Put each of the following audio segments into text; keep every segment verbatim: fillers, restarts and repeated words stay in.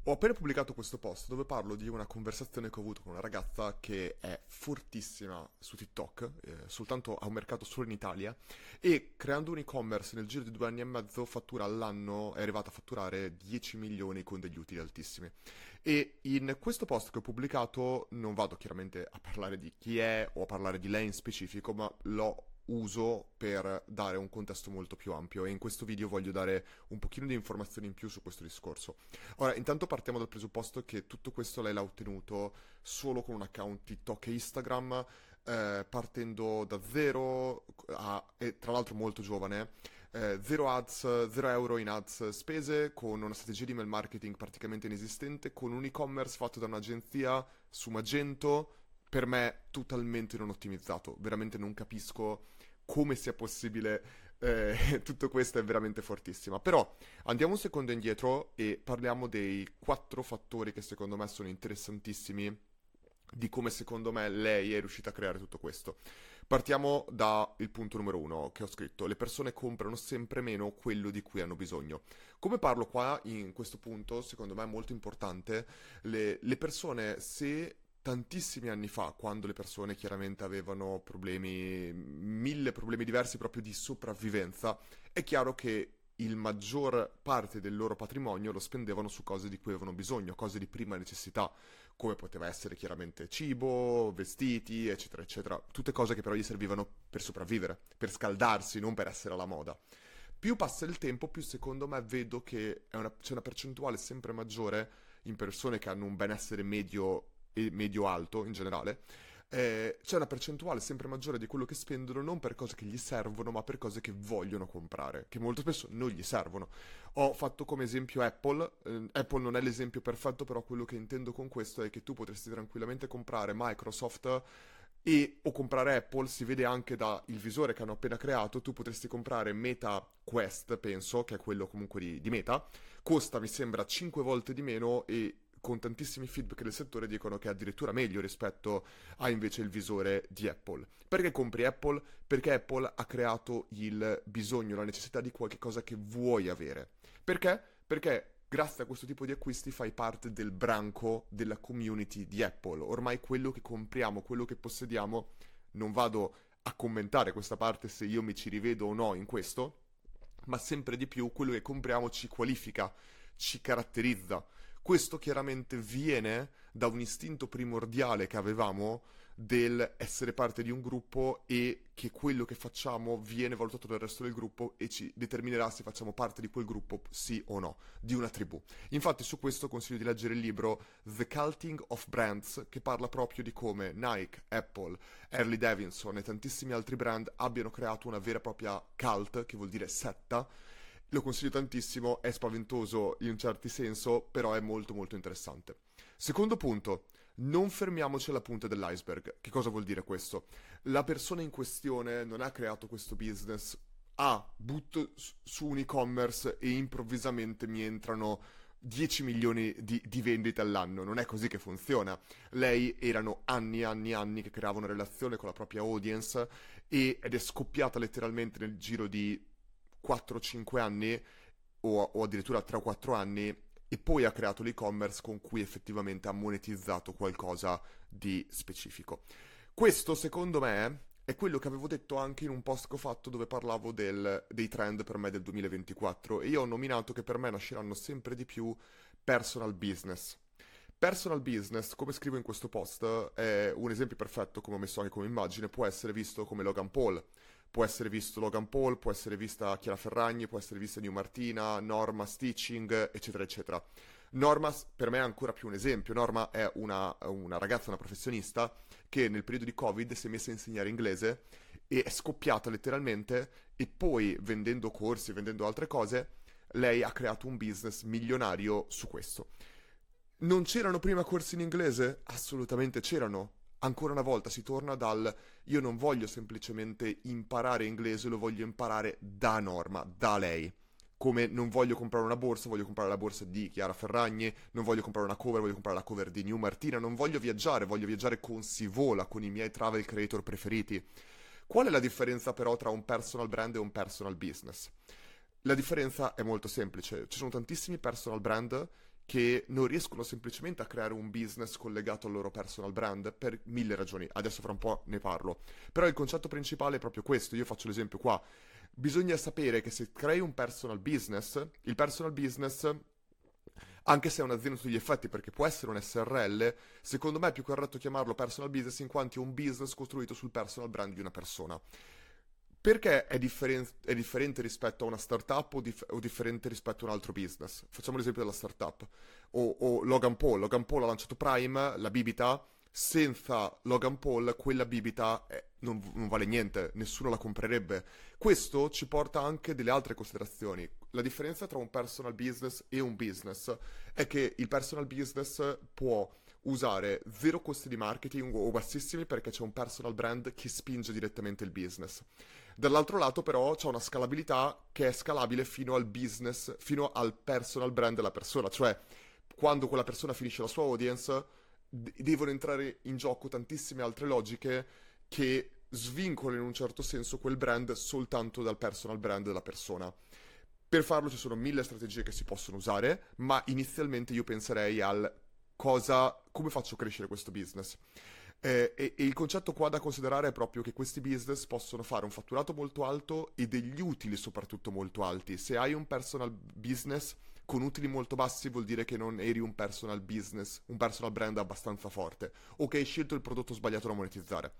Ho appena pubblicato questo post dove parlo di una conversazione che ho avuto con una ragazza che è fortissima su TikTok, eh, soltanto ha un mercato solo in Italia, e creando un e-commerce nel giro di due anni e mezzo fattura all'anno, è arrivata a fatturare dieci milioni con degli utili altissimi. E in questo post che ho pubblicato non vado chiaramente a parlare di chi è o a parlare di lei in specifico, ma l'ho uso per dare un contesto molto più ampio e in questo video voglio dare un pochino di informazioni in più su questo discorso. Ora, intanto partiamo dal presupposto che tutto questo lei l'ha ottenuto solo con un account TikTok e Instagram, eh, partendo da zero, a- e tra l'altro molto giovane, eh, zero ads, zero euro in ads spese, con una strategia di mail marketing praticamente inesistente, con un e-commerce fatto da un'agenzia su Magento, per me totalmente non ottimizzato. Veramente non capisco come sia possibile, eh, tutto questo è veramente fortissima. Però andiamo un secondo indietro e parliamo dei quattro fattori che secondo me sono interessantissimi di come secondo me lei è riuscita a creare tutto questo. Partiamo dal punto numero uno che ho scritto: le persone comprano sempre meno quello di cui hanno bisogno. Come parlo qua in questo punto, secondo me è molto importante, le, le persone, se tantissimi anni fa, quando le persone chiaramente avevano problemi, mille problemi diversi proprio di sopravvivenza, è chiaro che il maggior parte del loro patrimonio lo spendevano su cose di cui avevano bisogno, cose di prima necessità, come poteva essere chiaramente cibo, vestiti, eccetera, eccetera. Tutte cose che però gli servivano per sopravvivere, per scaldarsi, non per essere alla moda. Più passa il tempo, più secondo me vedo che è una- c'è una percentuale sempre maggiore in persone che hanno un benessere medio e medio-alto in generale, eh, c'è una percentuale sempre maggiore di quello che spendono non per cose che gli servono, ma per cose che vogliono comprare, che molto spesso non gli servono. Ho fatto come esempio Apple. eh, Apple non è l'esempio perfetto, però quello che intendo con questo è che tu potresti tranquillamente comprare Microsoft e o comprare Apple. Si vede anche dal visore che hanno appena creato. Tu potresti comprare Meta Quest, penso, che è quello comunque di, di Meta, costa mi sembra cinque volte di meno e con tantissimi feedback del settore dicono che è addirittura meglio rispetto a invece il visore di Apple. Perché compri Apple? Perché Apple ha creato il bisogno, la necessità di qualche cosa che vuoi avere. Perché? Perché grazie a questo tipo di acquisti fai parte del branco della community di Apple. Ormai quello che compriamo, quello che possediamo, non vado a commentare questa parte se io mi ci rivedo o no in questo, ma sempre di più quello che compriamo ci qualifica, ci caratterizza. Questo chiaramente viene da un istinto primordiale che avevamo del essere parte di un gruppo e che quello che facciamo viene valutato dal resto del gruppo e ci determinerà se facciamo parte di quel gruppo sì o no, di una tribù. Infatti su questo consiglio di leggere il libro The Culting of Brands, che parla proprio di come Nike, Apple, Harley Davidson e tantissimi altri brand abbiano creato una vera e propria cult, che vuol dire setta. Lo consiglio tantissimo, è spaventoso in certi senso, però è molto molto interessante. Secondo punto, non fermiamoci alla punta dell'iceberg. Che cosa vuol dire questo? La persona in questione non ha creato questo business, ah, butto s- su un e-commerce e improvvisamente mi entrano dieci milioni di, di vendite all'anno. Non è così che funziona. Lei erano anni e anni e anni che creava una relazione con la propria audience e, ed è scoppiata letteralmente nel giro di quattro cinque anni o, o addirittura tre o quattro anni e poi ha creato l'e-commerce con cui effettivamente ha monetizzato qualcosa di specifico. Questo secondo me è quello che avevo detto anche in un post che ho fatto dove parlavo del- dei trend per me del duemilaventiquattro e io ho nominato che per me nasceranno sempre di più personal business. Personal business, come scrivo in questo post, è un esempio perfetto, come ho messo anche come immagine, può essere visto come Logan Paul. Può essere visto Logan Paul, può essere vista Chiara Ferragni, può essere vista New Martina, Norma Stitching, eccetera, eccetera. Norma s- per me è ancora più un esempio. Norma è una, una ragazza, una professionista che nel periodo di Covid si è messa a insegnare inglese e è scoppiata letteralmente e poi vendendo corsi, vendendo altre cose, lei ha creato un business milionario su questo. Non c'erano prima corsi in inglese? Assolutamente c'erano. Ancora una volta si torna dal io non voglio semplicemente imparare inglese, lo voglio imparare da Norma, da lei. Come non voglio comprare una borsa, voglio comprare la borsa di Chiara Ferragni, non voglio comprare una cover, voglio comprare la cover di New Martina, non voglio viaggiare, voglio viaggiare con Sivola, con i miei travel creator preferiti. Qual è la differenza però tra un personal brand e un personal business? La differenza è molto semplice. Ci sono tantissimi personal brand che non riescono semplicemente a creare un business collegato al loro personal brand per mille ragioni. Adesso fra un po' ne parlo. Però il concetto principale è proprio questo. Io faccio l'esempio qua. Bisogna sapere che se crei un personal business, il personal business, anche se è un'azienda a tutti gli effetti, perché può essere un S R L, secondo me è più corretto chiamarlo personal business in quanto è un business costruito sul personal brand di una persona. Perché è, differen- è differente rispetto a una startup o, dif- o differente rispetto a un altro business? Facciamo l'esempio della startup. O, o Logan Paul. Logan Paul ha lanciato Prime, la bibita. Senza Logan Paul quella bibita eh, non, non vale niente, nessuno la comprerebbe. Questo ci porta anche delle altre considerazioni. La differenza tra un personal business e un business è che il personal business può usare zero costi di marketing o bassissimi perché c'è un personal brand che spinge direttamente il business. Dall'altro lato però c'è una scalabilità che è scalabile fino al business, fino al personal brand della persona, cioè quando quella persona finisce la sua audience d- devono entrare in gioco tantissime altre logiche che svincolano in un certo senso quel brand soltanto dal personal brand della persona. Per farlo ci sono mille strategie che si possono usare, ma inizialmente io penserei al cosa, come faccio crescere questo business. Eh, e, e il concetto qua da considerare è proprio che questi business possono fare un fatturato molto alto e degli utili soprattutto molto alti. Se hai un personal business con utili molto bassi vuol dire che non eri un personal business, un personal brand abbastanza forte o che hai scelto il prodotto sbagliato da monetizzare.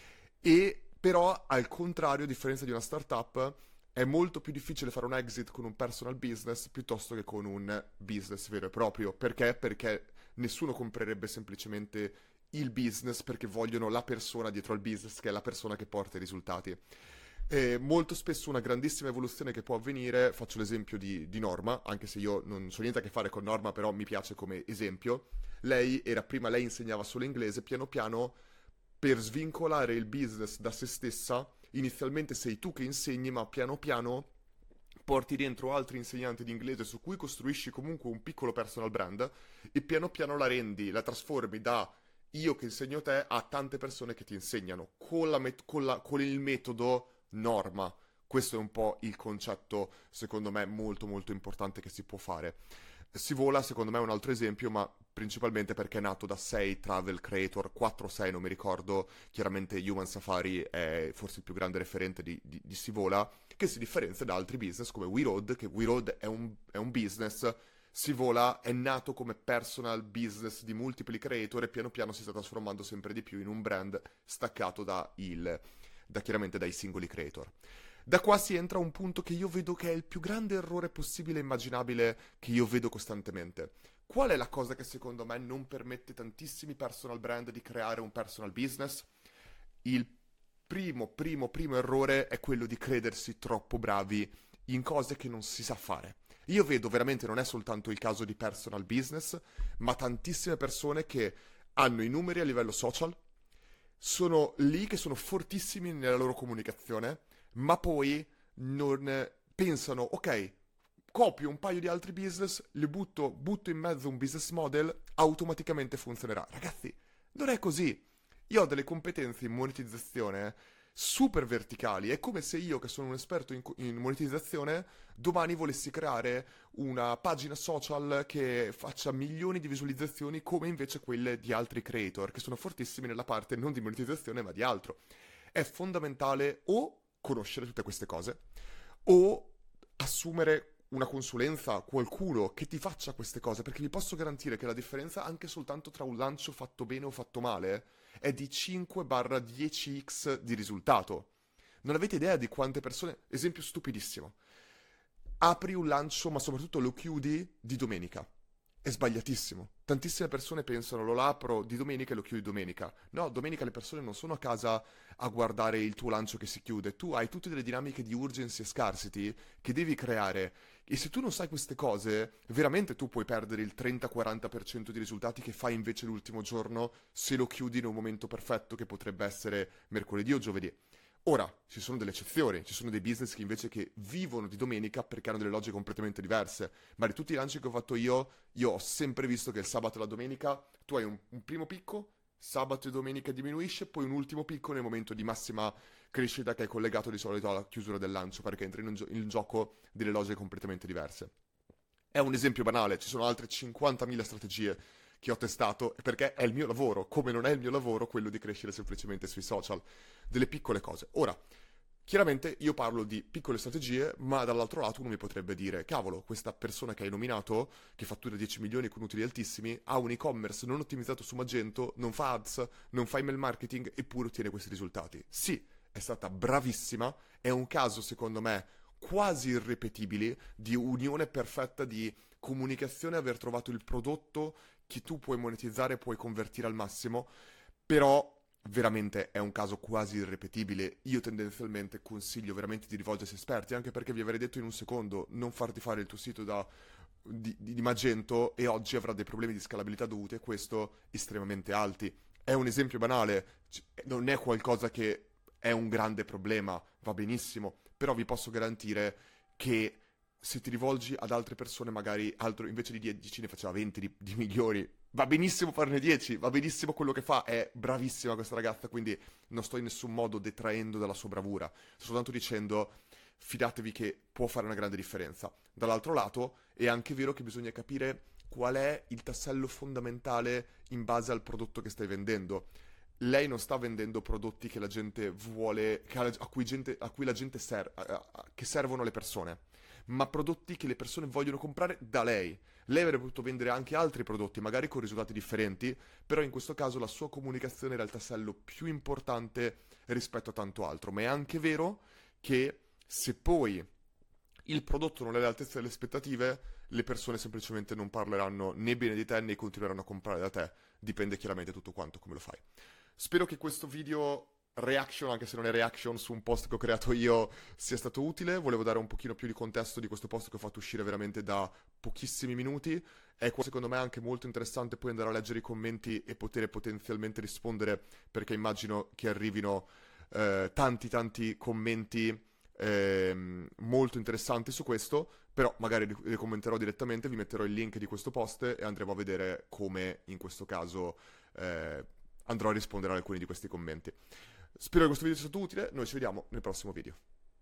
E però al contrario, a differenza di una startup, è molto più difficile fare un exit con un personal business piuttosto che con un business vero e proprio. Perché? Perché nessuno comprerebbe semplicemente il business perché vogliono la persona dietro al business, che è la persona che porta i risultati. E molto spesso una grandissima evoluzione che può avvenire, faccio l'esempio di, di Norma, anche se io non ho niente a che fare con Norma, però mi piace come esempio. Lei era prima, lei insegnava solo inglese, piano piano per svincolare il business da se stessa, inizialmente sei tu che insegni, ma piano piano porti dentro altri insegnanti di inglese su cui costruisci comunque un piccolo personal brand e piano piano la rendi, la trasformi da io che insegno te a tante persone che ti insegnano con, la met- con, la- con il metodo Norma. Questo è un po' il concetto, secondo me, molto molto importante che si può fare. Sivola, secondo me, è un altro esempio, ma principalmente perché è nato da sei travel creator, quattro o sei, non mi ricordo, chiaramente Human Safari è forse il più grande referente di, di, di Sivola, che si differenzia da altri business come WeRoad, che WeRoad è un, è un business, Sivola è nato come personal business di multipli creator e piano piano si sta trasformando sempre di più in un brand staccato da, il, da chiaramente dai singoli creator. Da qua si entra a un punto che io vedo che è il più grande errore possibile e immaginabile che io vedo costantemente. Qual è la cosa che secondo me non permette tantissimi personal brand di creare un personal business? Il primo, primo, primo errore è quello di credersi troppo bravi in cose che non si sa fare. Io vedo veramente, non è soltanto il caso di personal business, ma tantissime persone che hanno i numeri a livello social, sono lì che sono fortissimi nella loro comunicazione, ma poi non pensano, ok, copio un paio di altri business, li butto, butto in mezzo un business model, automaticamente funzionerà. Ragazzi, non è così. Io ho delle competenze in monetizzazione super verticali. È come se io, che sono un esperto in, in monetizzazione, domani volessi creare una pagina social che faccia milioni di visualizzazioni, come invece quelle di altri creator, che sono fortissimi nella parte non di monetizzazione, ma di altro. È fondamentale o conoscere tutte queste cose, o assumere una consulenza, qualcuno che ti faccia queste cose, perché vi posso garantire che la differenza anche soltanto tra un lancio fatto bene o fatto male è di cinque dieci x di risultato. Non avete idea di quante persone... Esempio stupidissimo. Apri un lancio, ma soprattutto lo chiudi di domenica. È sbagliatissimo. Tantissime persone pensano lo apro di domenica e lo chiudi domenica. No, domenica le persone non sono a casa a guardare il tuo lancio che si chiude. Tu hai tutte delle dinamiche di urgency e scarcity che devi creare. E se tu non sai queste cose, veramente tu puoi perdere il trenta-quaranta per cento di risultati che fai invece l'ultimo giorno se lo chiudi in un momento perfetto che potrebbe essere mercoledì o giovedì. Ora, ci sono delle eccezioni, ci sono dei business che invece che vivono di domenica perché hanno delle logiche completamente diverse, ma di tutti i lanci che ho fatto io, io ho sempre visto che il sabato e la domenica tu hai un, un primo picco, sabato e domenica diminuisce, poi un ultimo picco nel momento di massima crescita che è collegato di solito alla chiusura del lancio perché entra in, un gio- in gioco delle logiche completamente diverse. È un esempio banale, ci sono altre cinquantamila strategie che ho testato perché è il mio lavoro, come non è il mio lavoro quello di crescere semplicemente sui social, delle piccole cose. Ora, chiaramente io parlo di piccole strategie, ma dall'altro lato uno mi potrebbe dire, cavolo, questa persona che hai nominato, che fattura dieci milioni con utili altissimi, ha un e-commerce non ottimizzato su Magento, non fa ads, non fa email marketing, eppure ottiene questi risultati. Sì, è stata bravissima, è un caso secondo me quasi irripetibile di unione perfetta di comunicazione, aver trovato il prodotto che tu puoi monetizzare, puoi convertire al massimo, però veramente è un caso quasi irripetibile. Io tendenzialmente consiglio veramente di rivolgersi a esperti, anche perché vi avrei detto in un secondo, non farti fare il tuo sito da, di, di- di Magento e oggi avrà dei problemi di scalabilità dovuti a questo estremamente alti. È un esempio banale, c- non è qualcosa che è un grande problema, va benissimo, però vi posso garantire che se ti rivolgi ad altre persone, magari altro, invece di dieci ne faceva venti di, di migliori. Va benissimo farne dieci, va benissimo quello che fa, è bravissima questa ragazza, quindi non sto in nessun modo detraendo dalla sua bravura. Sto soltanto dicendo, fidatevi che può fare una grande differenza. Dall'altro lato, è anche vero che bisogna capire qual è il tassello fondamentale in base al prodotto che stai vendendo. Lei non sta vendendo prodotti che la gente vuole, che a, a cui, gente, a cui la gente serve, che servono alle persone, ma prodotti che le persone vogliono comprare da lei. Lei avrebbe potuto vendere anche altri prodotti, magari con risultati differenti, però in questo caso la sua comunicazione era il tassello più importante rispetto a tanto altro. Ma è anche vero che se poi il prodotto non è all'altezza delle aspettative, le persone semplicemente non parleranno né bene di te né continueranno a comprare da te. Dipende chiaramente tutto quanto come lo fai. Spero che questo video reaction, anche se non è reaction, su un post che ho creato io sia stato utile. Volevo dare un pochino più di contesto di questo post che ho fatto uscire veramente da pochissimi minuti. È qua, secondo me, anche molto interessante poi andare a leggere i commenti e poter potenzialmente rispondere, perché immagino che arrivino eh, tanti tanti commenti ehm, molto interessanti su questo. Però magari li, li commenterò direttamente, vi metterò il link di questo post e andremo a vedere come in questo caso eh, andrò a rispondere ad alcuni di questi commenti. Spero che questo video sia stato utile, noi ci vediamo nel prossimo video.